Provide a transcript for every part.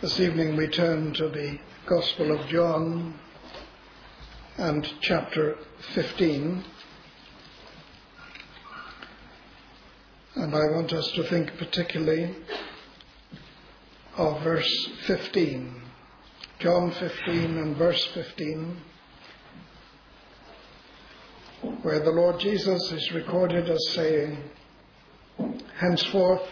This evening we turn to the Gospel of John and chapter 15. And I want us to think particularly of verse 15. John 15 and verse 15, where the Lord Jesus is recorded as saying, "Henceforth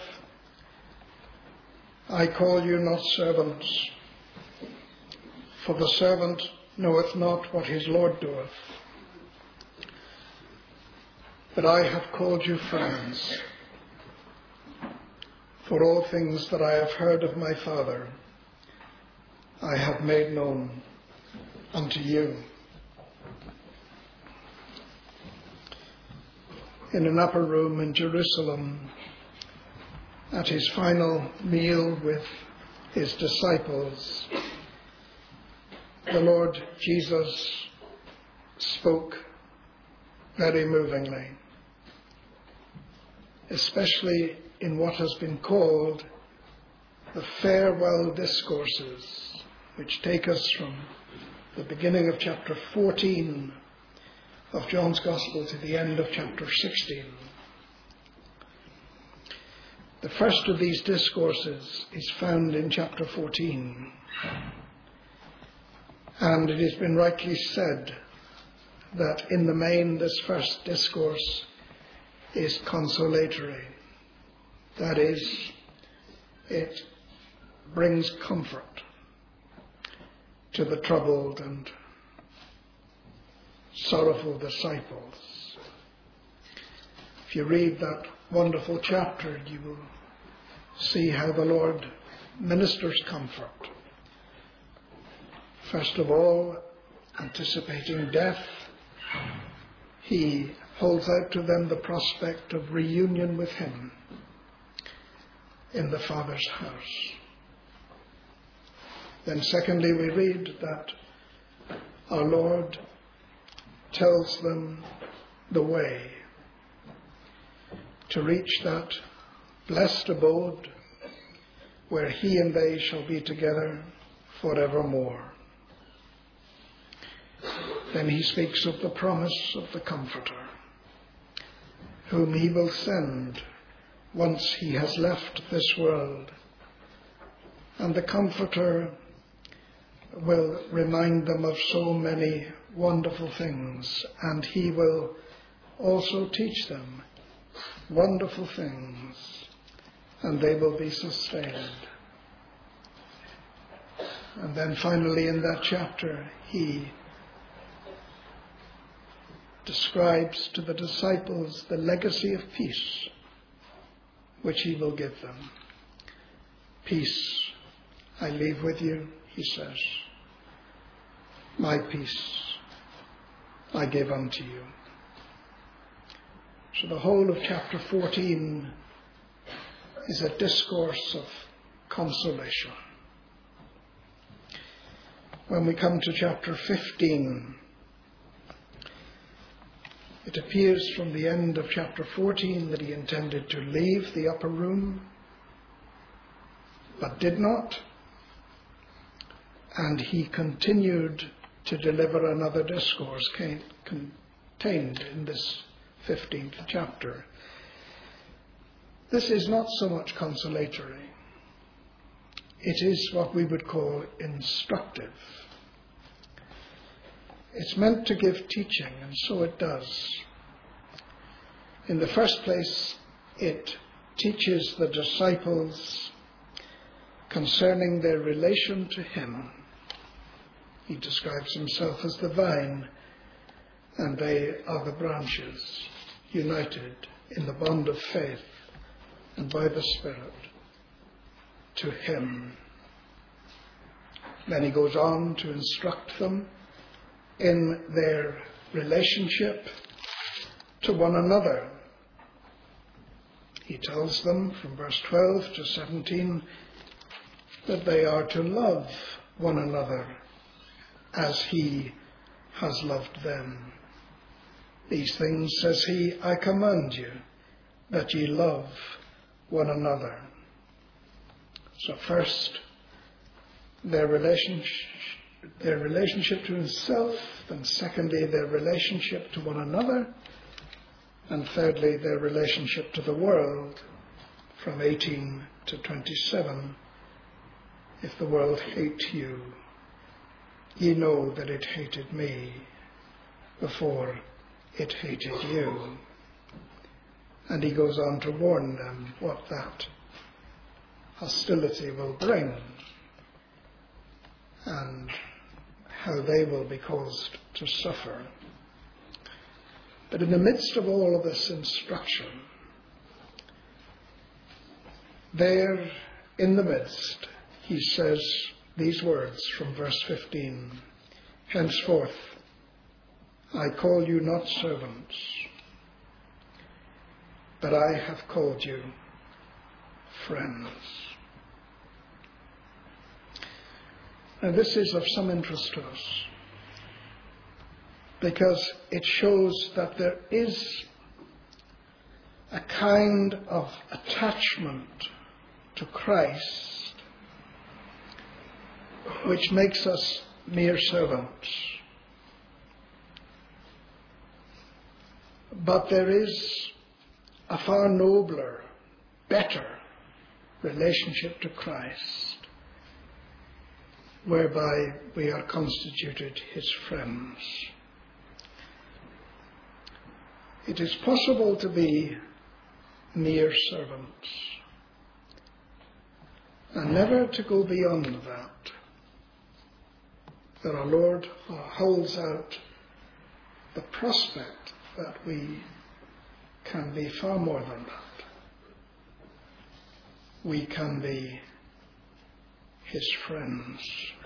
I call you not servants, for the servant knoweth not what his Lord doeth. But I have called you friends, for all things that I have heard of my Father, I have made known unto you." In an upper room in Jerusalem, at his final meal with his disciples, the Lord Jesus spoke very movingly, especially in what has been called the farewell discourses, which take us from the beginning of chapter 14 of John's Gospel to the end of chapter 16. The first of these discourses is found in chapter 14. And it has been rightly said that in the main this first discourse is consolatory. That is, it brings comfort to the troubled and sorrowful disciples. If you read that wonderful chapter, you will see how the Lord ministers comfort. First of all, anticipating death, he holds out to them the prospect of reunion with him in the Father's house. Then secondly, we read that our Lord tells them the way to reach that blessed abode where he and they shall be together forevermore. Then he speaks of the promise of the Comforter, whom he will send once he has left this world. And the Comforter will remind them of so many wonderful things, and he will also teach them wonderful things, and they will be sustained. And then finally in that chapter, he describes to the disciples the legacy of peace which he will give them. "Peace I leave with you," he says. "My peace I give unto you." So the whole of chapter 14 is a discourse of consolation. When we come to chapter 15, it appears from the end of chapter 14 that he intended to leave the upper room, but did not. And he continued to deliver another discourse contained in this 15th chapter. This is not so much consolatory. It is what we would call instructive. It's meant to give teaching, and so it does. In the first place, it teaches the disciples concerning their relation to him. He describes himself as the vine, and they are the branches, united in the bond of faith and by the Spirit to him. Then he goes on to instruct them in their relationship to one another. He tells them from verse 12 to 17 that they are to love one another as he has loved them. "These things, says he, I command you, that ye love one another." So first, their relationship to himself, and secondly, their relationship to one another, and thirdly, their relationship to the world, from 18 to 27. If the world hate you, ye know that it hated me before it hated you. And he goes on to warn them what that hostility will bring and how they will be caused to suffer. But in the midst of all of this instruction, there in the midst, he says these words from verse 15, henceforth I call you not servants, but I have called you friends. Now this is of some interest to us, because it shows that there is a kind of attachment to Christ which makes us mere servants. But there is a far nobler, better relationship to Christ, whereby we are constituted his friends. It is possible to be mere servants and never to go beyond that. That our Lord holds out the prospect that we can be far more than that. We can be his friends.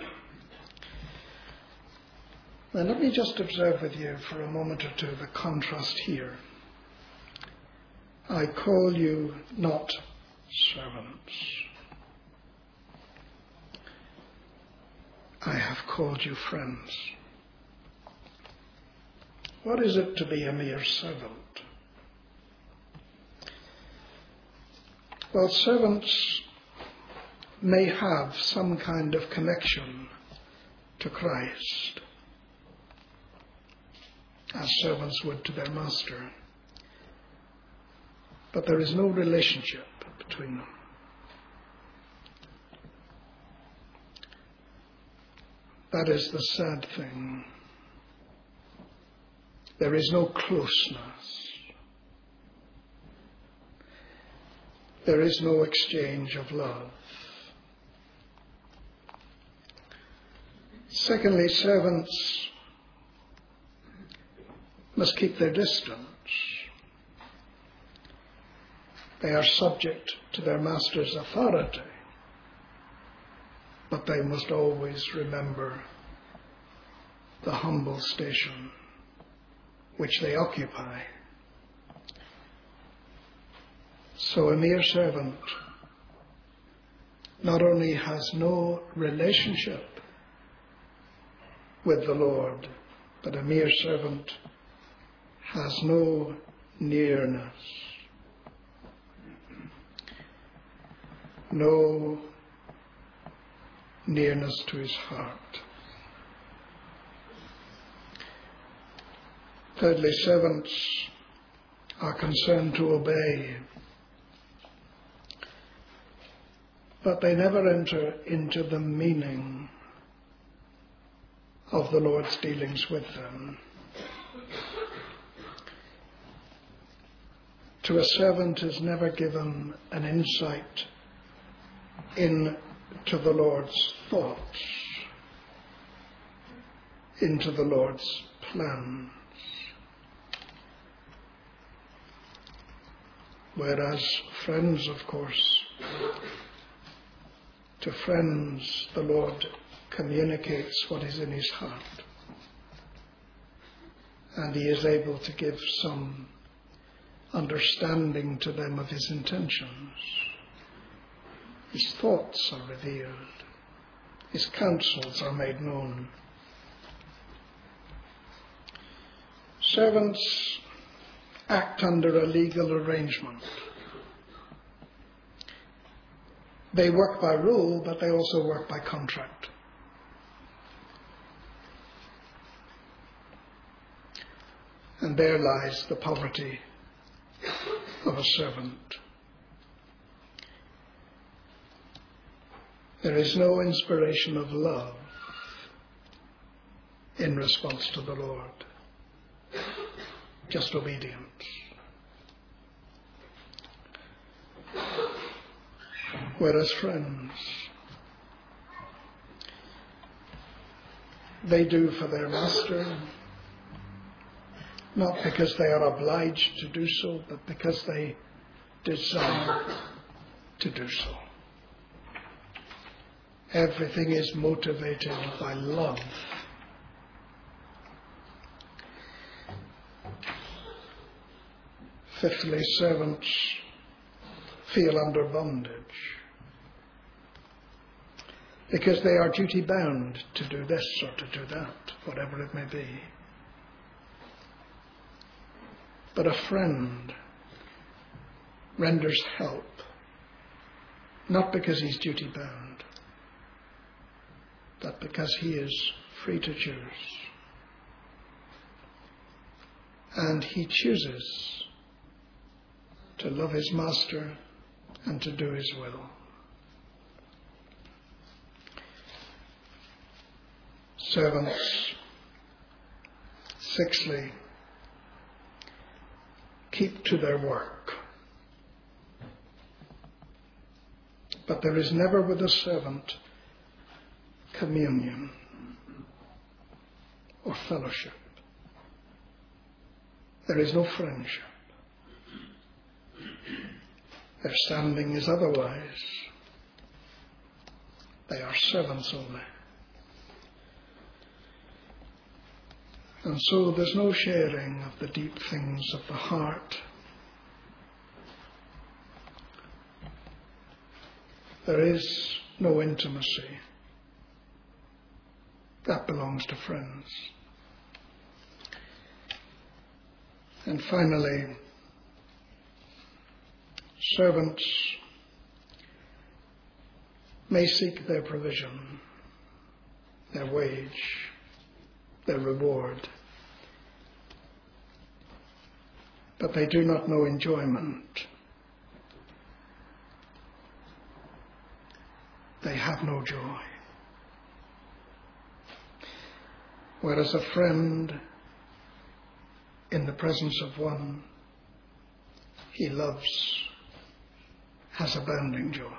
Now let me just observe with you for a moment or two the contrast here. I call you not servants. I have called you friends. What is it to be a mere servant? Well, servants may have some kind of connection to Christ, as servants would to their master. But there is no relationship between them. That is the sad thing. There is no closeness. There is no exchange of love. Secondly, servants must keep their distance. They are subject to their master's authority, but they must always remember the humble station which they occupy. So a mere servant not only has no relationship with the Lord, but a mere servant has no nearness, no nearness to his heart. Thirdly, servants are concerned to obey, but they never enter into the meaning of the Lord's dealings with them. To a servant is never given an insight into the Lord's thoughts, into the Lord's plans. Whereas friends, of course, to friends the Lord communicates what is in his heart, and he is able to give some understanding to them of his intentions. His thoughts are revealed. His counsels are made known. Servants act under a legal arrangement. They work by rule, but they also work by contract. And there lies the poverty of a servant. There is no inspiration of love in response to the Lord, just obedience. Whereas friends, they do for their master, not because they are obliged to do so, but because they desire to do so. Everything is motivated by love. Fifthly, servants feel under bondage because they are duty bound to do this or to do that, whatever it may be. But a friend renders help, not because he's duty bound, but because he is free to choose. And he chooses to love his master and to do his will. Servants, sixthly, keep to their work. But there is never with a servant communion or fellowship. There is no friendship. Their standing is otherwise. They are servants only. And so there's no sharing of the deep things of the heart. There is no intimacy. That belongs to friends. And finally, servants may seek their provision, their wage, their reward, but they do not know enjoyment. They have no joy. Whereas a friend, in the presence of one he loves, has abounding joy.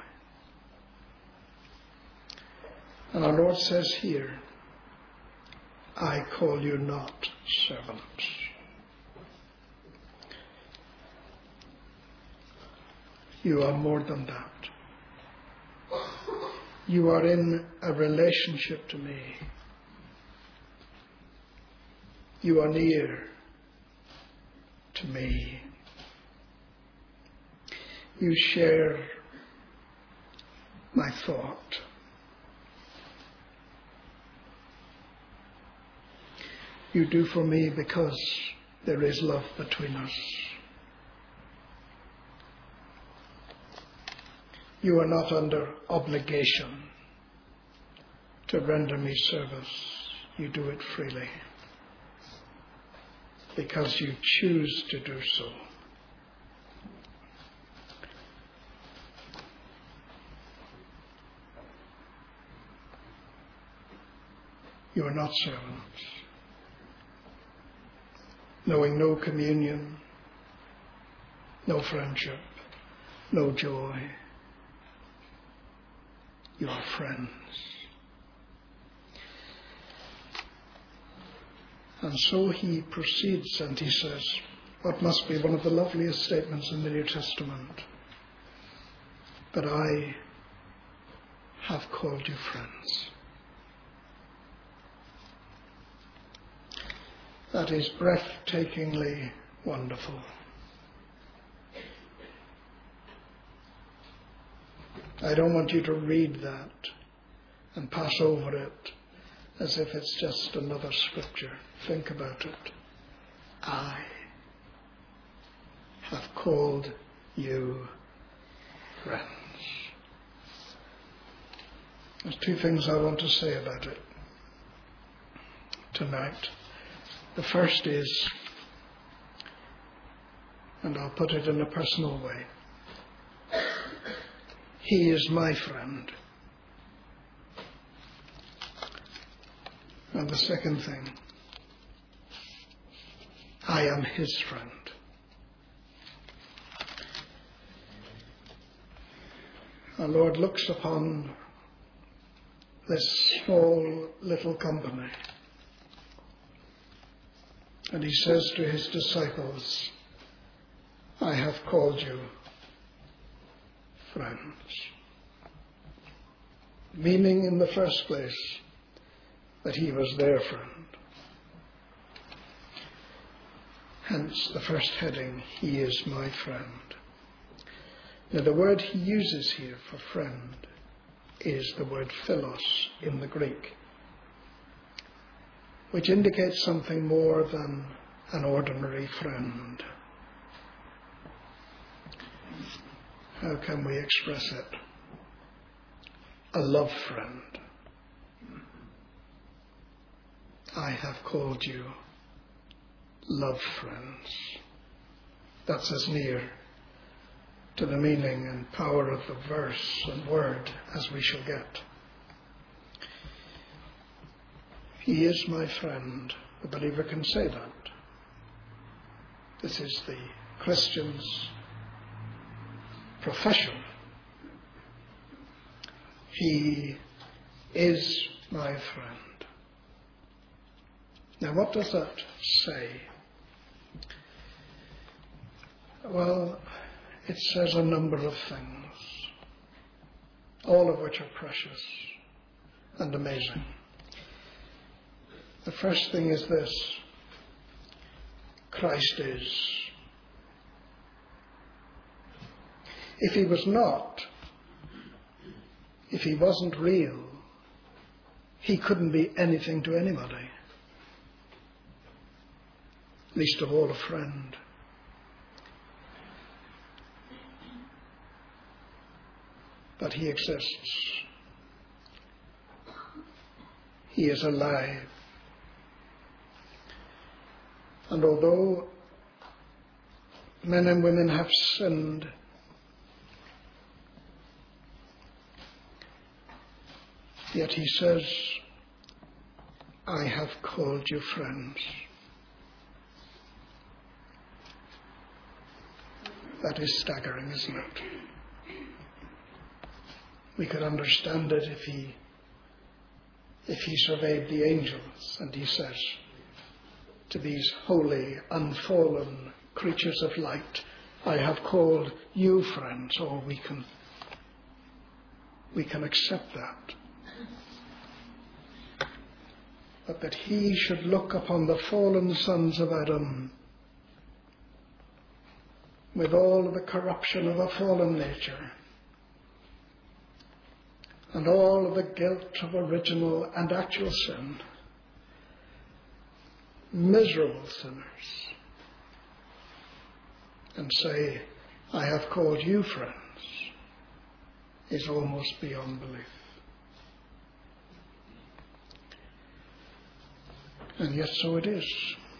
And our Lord says here, I call you not servants. You are more than that. You are in a relationship to me. You are near to me. You share my thought. You do for me because there is love between us. You are not under obligation to render me service. You do it freely because you choose to do so. You are not servants, knowing no communion, no friendship, no joy. You are friends. And so he proceeds and he says, what must be one of the loveliest statements in the New Testament, that I have called you friends. That is breathtakingly wonderful. I don't want you to read that and pass over it as if it's just another scripture. Think about it. I have called you friends. There's two things I want to say about it tonight. The first is, and I'll put it in a personal way, he is my friend. And the second thing, I am his friend. Our Lord looks upon this small little company and he says to his disciples, I have called you friends. Meaning in the first place that he was their friend. Hence the first heading, he is my friend. Now the word he uses here for friend is the word philos in the Greek, which indicates something more than an ordinary friend. How can we express it? A love friend. I have called you love friends. That's as near to the meaning and power of the verse and word as we shall get. He is my friend. The believer can say that. This is the Christian's profession. He is my friend. Now, what does that say? Well, it says a number of things, all of which are precious and amazing. The first thing is this: Christ is. If he was not, if he wasn't real, he couldn't be anything to anybody, least of all a friend. But he exists. He is alive. And although men and women have sinned, yet he says, I have called you friends. That is staggering, isn't it? We could understand it if he surveyed the angels and he says to these holy, unfallen creatures of light, I have called you friends. Or we can accept that. But that he should look upon the fallen sons of Adam with all the corruption of a fallen nature and all of the guilt of original and actual sin, miserable sinners, and say, I have called you friends, is almost beyond belief. And yet so it is.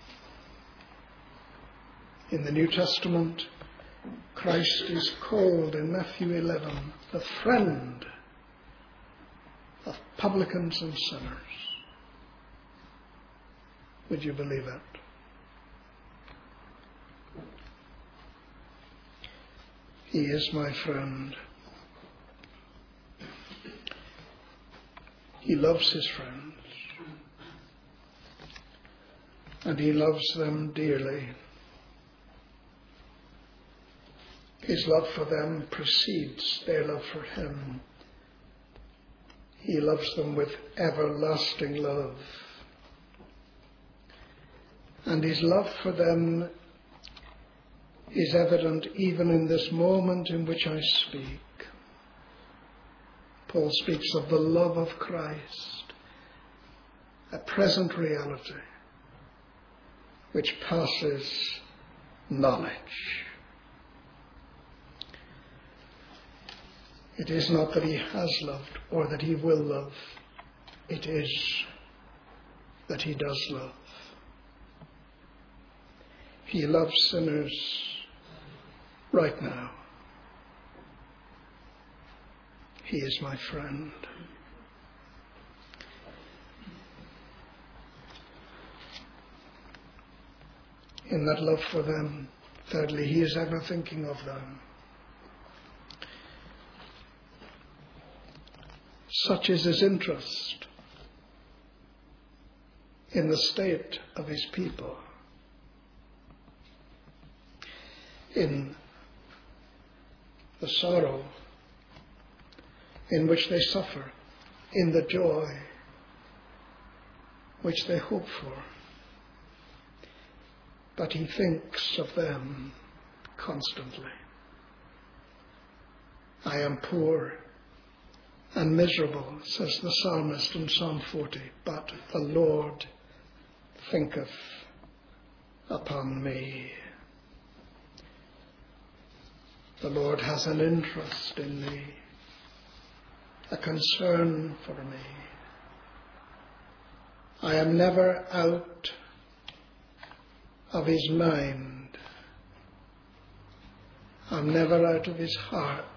In the New Testament, Christ is called in Matthew 11 the friend of publicans and sinners. Would you believe that? He is my friend. He loves his friends. And he loves them dearly. His love for them precedes their love for him. He loves them with everlasting love. And his love for them is evident even in this moment in which I speak. Paul speaks of the love of Christ, a present reality which passes knowledge. It is not that he has loved or that he will love. It is that he does love. He loves sinners right now. He is my friend. In that love for them, thirdly, he is ever thinking of them. Such is his interest in the state of his people, in the sorrow in which they suffer, in the joy which they hope for. But he thinks of them constantly. I am poor and miserable, says the psalmist in Psalm 40, but the Lord thinketh upon me. The Lord has an interest in me, a concern for me. I am never out of his mind. I'm never out of his heart.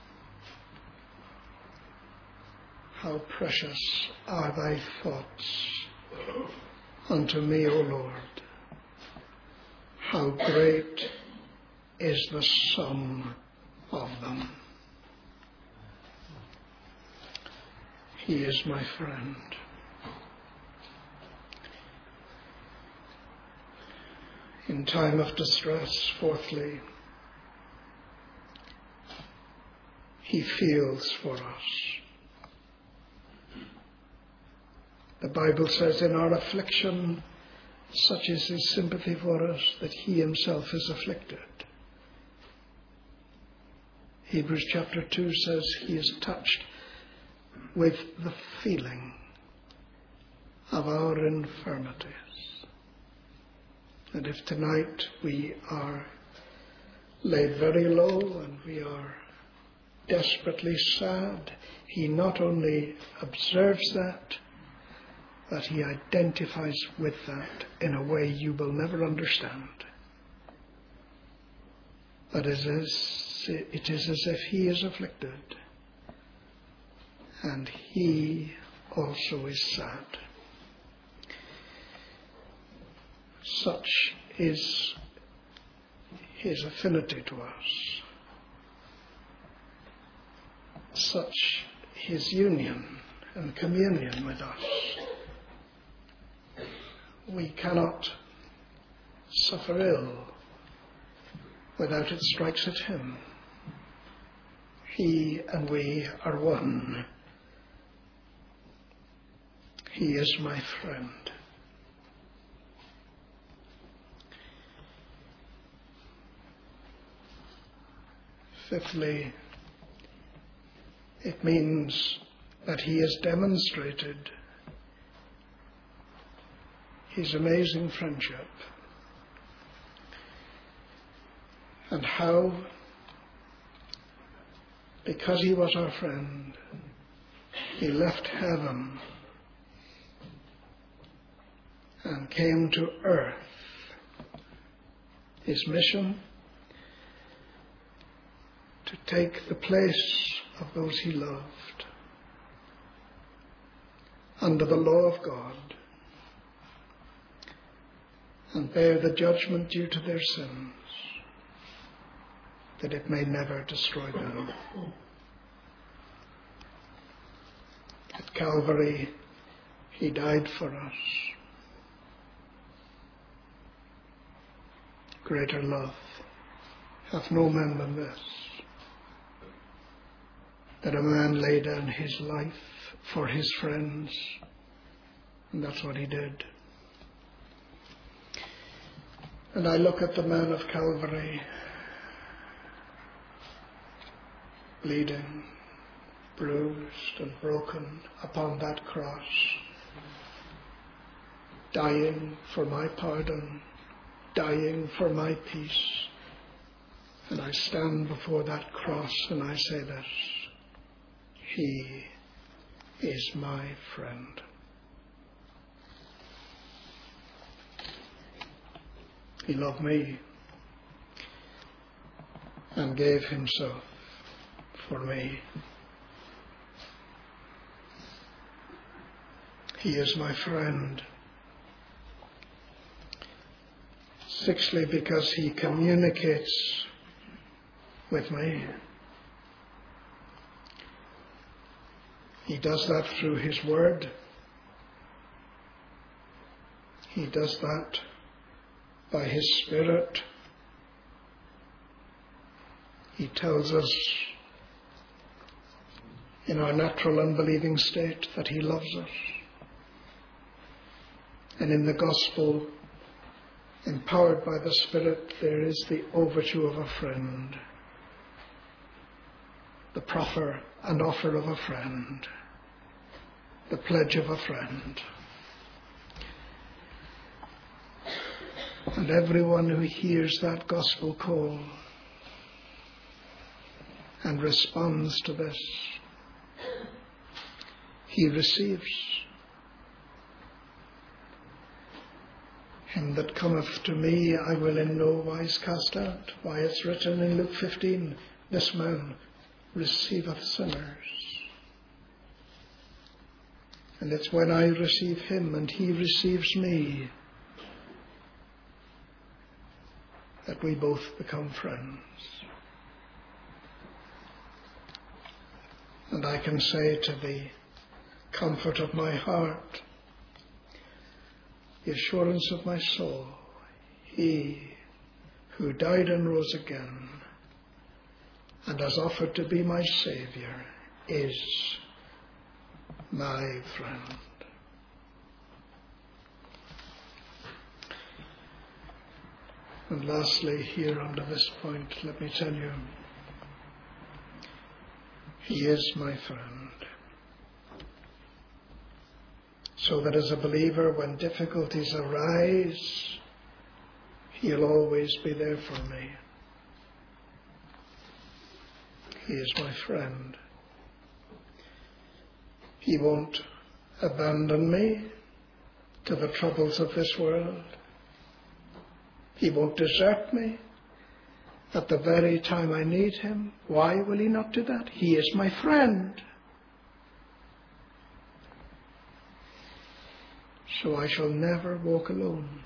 How precious are thy thoughts unto me, O Lord. How great is the sum of them. He is my friend. In time of distress, fourthly, he feels for us. The Bible says, in our affliction, such is his sympathy for us, that he himself is afflicted. Hebrews chapter 2 says he is touched with the feeling of our infirmities. And if tonight we are laid very low and we are desperately sad, he not only observes that, but he identifies with that in a way you will never understand. But it is as if he is afflicted, and he also is sad. Such is his affinity to us. Such his union and communion with us. We cannot suffer ill without it strikes at him. He and we are one. He is my friend. Fifthly, it means that he has demonstrated his amazing friendship, and how, because he was our friend, he left heaven and came to earth. His mission, to take the place of those he loved under the law of God and bear the judgment due to their sins, that it may never destroy them. At Calvary, he died for us. Greater love hath no man than this, that a man lay down his life for his friends. And that's what he did. And I look at the man of Calvary, bleeding, bruised and broken upon that cross, dying for my pardon, dying for my peace. And I stand before that cross and I say this: He is my friend. He loved me and gave himself for me. He is my friend. Sixthly, because he communicates with me. He does that through his word. He does that by his Spirit. He tells us in our natural unbelieving state that he loves us. And in the gospel, empowered by the Spirit, there is the overture of a friend, the proffer and offer of a friend, the pledge of a friend. And everyone who hears that gospel call and responds to this, he receives. Him that cometh to me I will in no wise cast out. Why, it's written in Luke 15, this man receiveth sinners. And it's when I receive him and he receives me that we both become friends. And I can say to the comfort of my heart, the assurance of my soul, he who died and rose again and has offered to be my Saviour is my friend. And lastly, here under this point, let me tell you, he is my friend. So that as a believer, when difficulties arise, he'll always be there for me. He is my friend. He won't abandon me to the troubles of this world. He won't desert me at the very time I need him. Why will he not do that? He is my friend. So I shall never walk alone.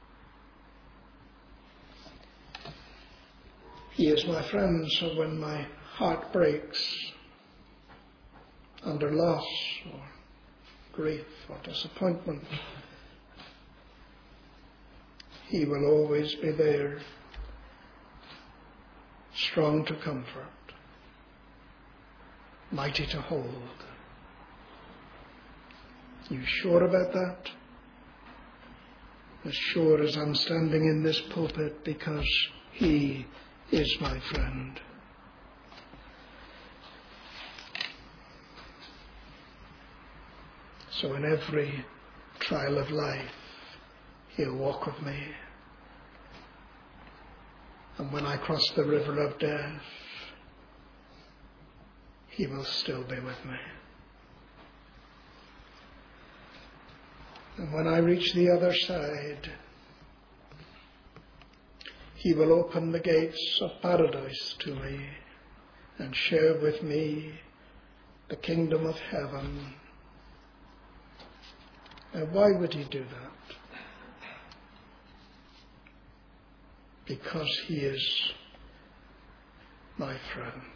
He is my friend, so when my heart breaks under loss or grief or disappointment, he will always be there, strong to comfort, mighty to hold. You sure about that? As sure as I'm standing in this pulpit, because he is my friend. So in every trial of life, he'll walk with me. And when I cross the river of death, he will still be with me. And when I reach the other side, he will open the gates of paradise to me and share with me the kingdom of heaven. Now, why would he do that? Because he is my friend.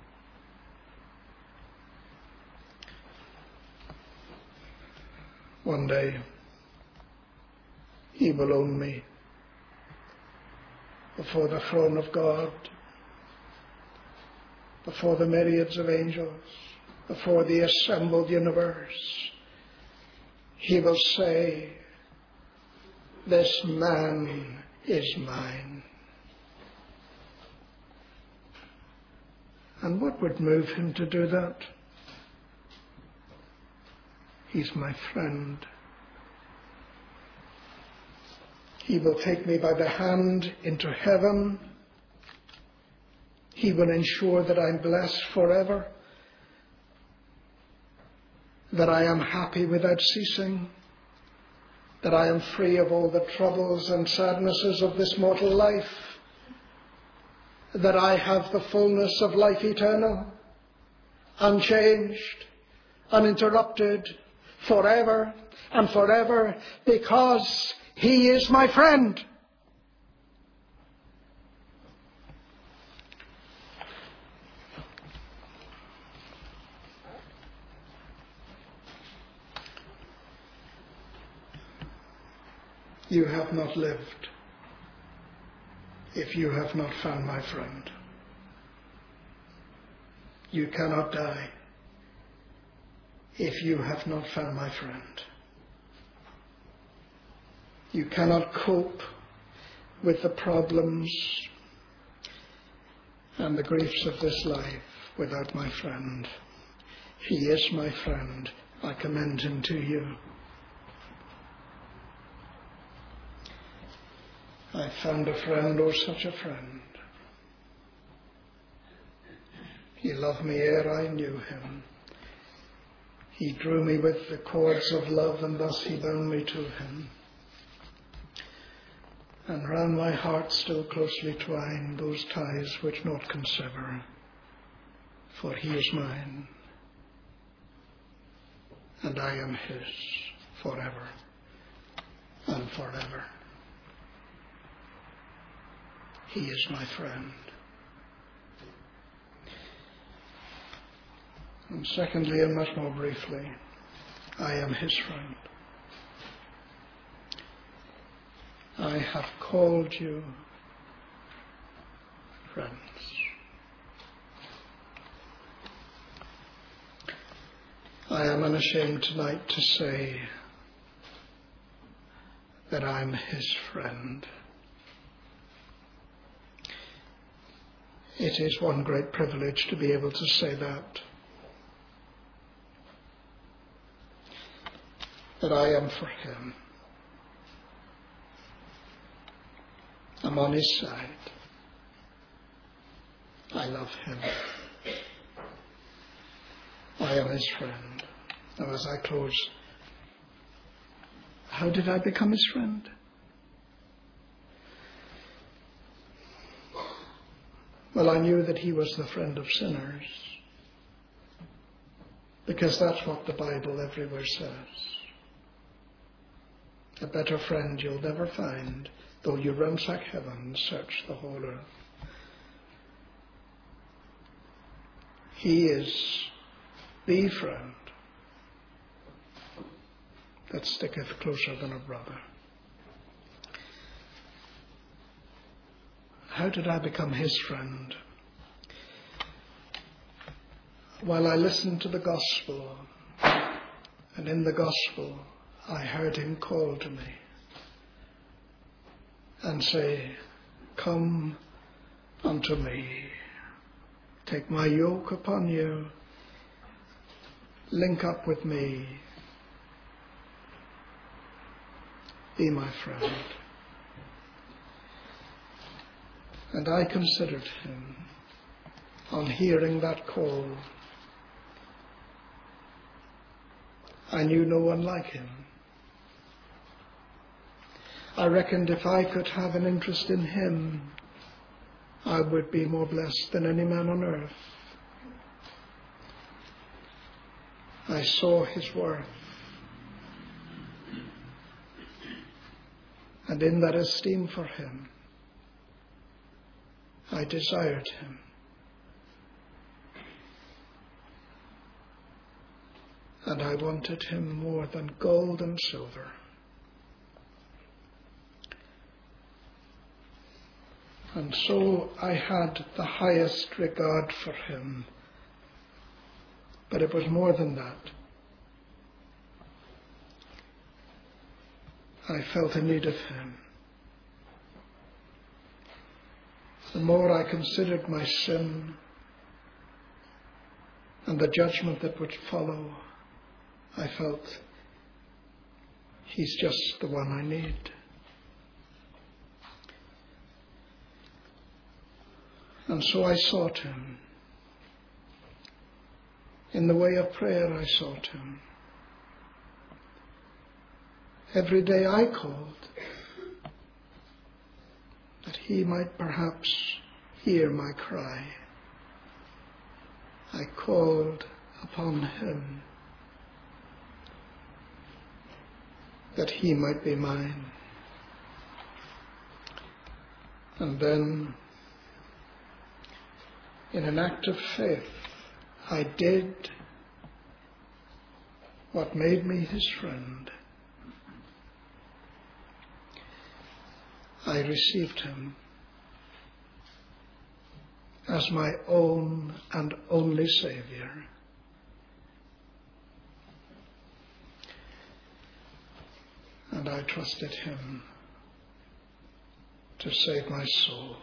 One day, he will own me before the throne of God, before the myriads of angels, before the assembled universe. He will say, "This man is mine." And what would move him to do that? He's my friend. He will take me by the hand into heaven. He will ensure that I'm blessed forever. that I am happy without ceasing, that I am free of all the troubles and sadnesses of this mortal life, that I have the fullness of life eternal, unchanged, uninterrupted, forever and forever, because He is my friend. You have not lived if you have not found my friend. You cannot die if you have not found my friend. You cannot cope with the problems and the griefs of this life without my friend. He is my friend. I commend Him to you. I found a friend, oh such a friend. He loved me ere I knew Him. He drew me with the cords of love, and thus He bound me to Him. And round my heart still closely twined those ties which naught can sever, for He is mine, and I am His forever and forever. He is my friend. And secondly, and much more briefly, I am His friend. I have called you friends. I am unashamed tonight to say that I'm His friend. It is one great privilege to be able to say that I am for Him. I'm on His side. I love Him. I am His friend. Now as I close, how did I become His friend? Well, I knew that He was the friend of sinners, because that's what the Bible everywhere says. A better friend you'll never find, though you ransack heaven, search the whole earth. He is the friend that sticketh closer than a brother. How did I become His friend? While I listened to the gospel, and in the gospel I heard Him call to me and say, "Come unto me, take my yoke upon you, link up with me, be my friend." And I considered Him on hearing that call. I knew no one like Him. I reckoned if I could have an interest in Him, I would be more blessed than any man on earth. I saw His worth, and in that esteem for Him, I desired Him. And I wanted Him more than gold and silver. And so I had the highest regard for Him. But it was more than that. I felt a need of Him. The more I considered my sin and the judgment that would follow, I felt He's just the one I need. And so I sought Him. In the way of prayer I sought Him. every day I called, that he might perhaps hear my cry. I called upon him, that he might be mine. And then, in an act of faith, I did what made me his friend. I received him as my own and only Saviour. And I trusted him to save my soul.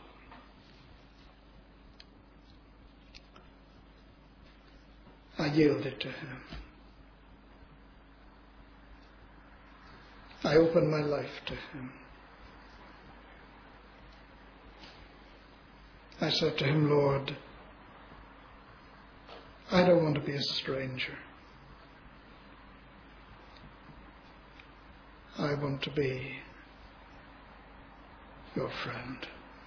I yielded to him. I opened my life to him. I said to him, Lord, I don't want to be a stranger. I want to be your friend.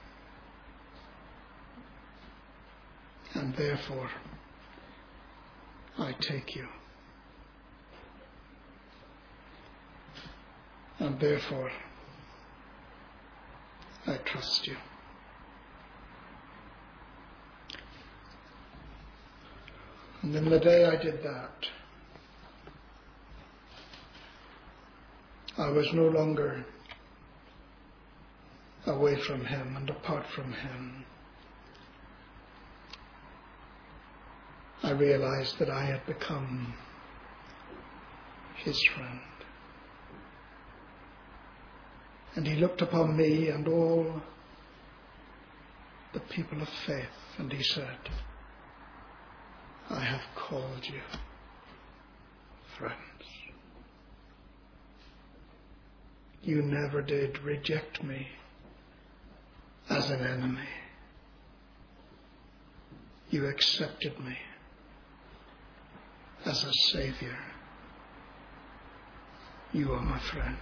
And therefore, I take you. And therefore, I trust you. And in the day I did that, I was no longer away from him and apart from him. I realized that I had become his friend. And he looked upon me and all the people of faith, and he said, I have called you friends. You never did reject me as an enemy. You accepted me as a Saviour. You are my friends.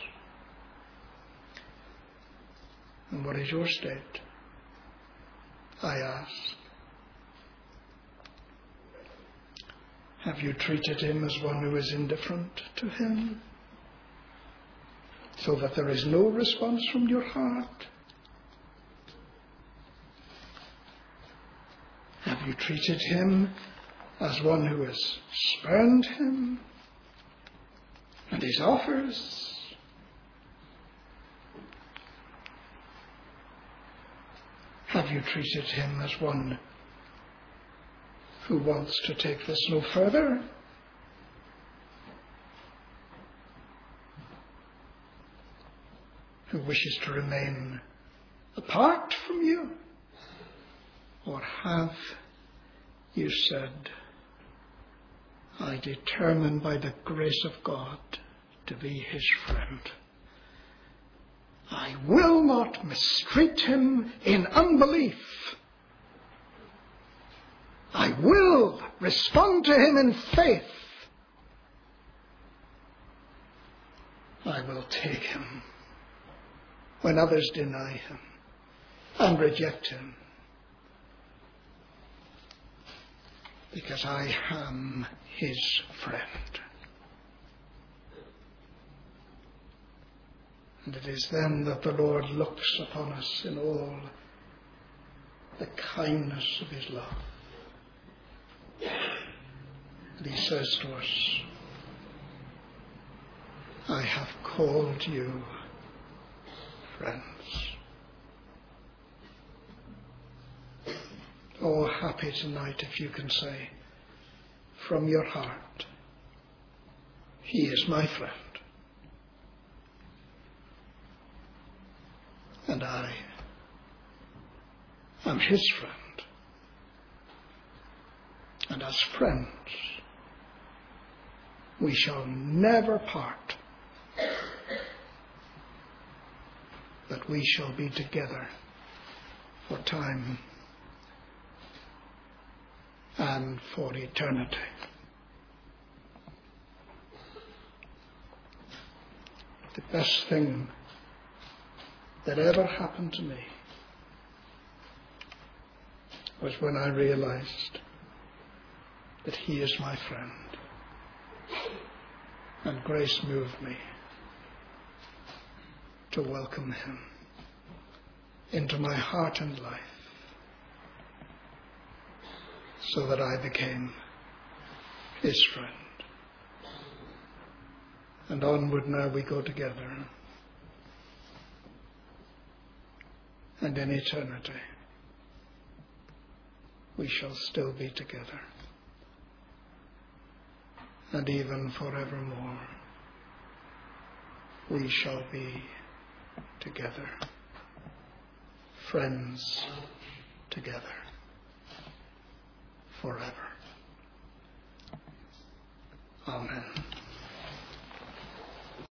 And what is your state? I ask. Have you treated him as one who is indifferent to him, so that there is no response from your heart? Have you treated him as one who has spurned him and his offers? Have you treated him as one who wants to take this no further? Who wishes to remain apart from you? Or have you said, I determine by the grace of God to be his friend. I will not mistreat him in unbelief. I will respond to him in faith. I will take him when others deny him and reject him, because I am his friend. And it is then that the Lord looks upon us in all the kindness of his love. And he says to us, I have called you friends. Oh, happy tonight if you can say from your heart, he is my friend. And I am his friend. And as friends, we shall never part, but we shall be together for time and for eternity. the best thing that ever happened to me was when I realized that He is my friend. And grace moved me to welcome Him into my heart and life, so that I became His friend. And onward now we go together. And in eternity we shall still be together. And even forevermore we shall be together. Friends together. Forever. Amen.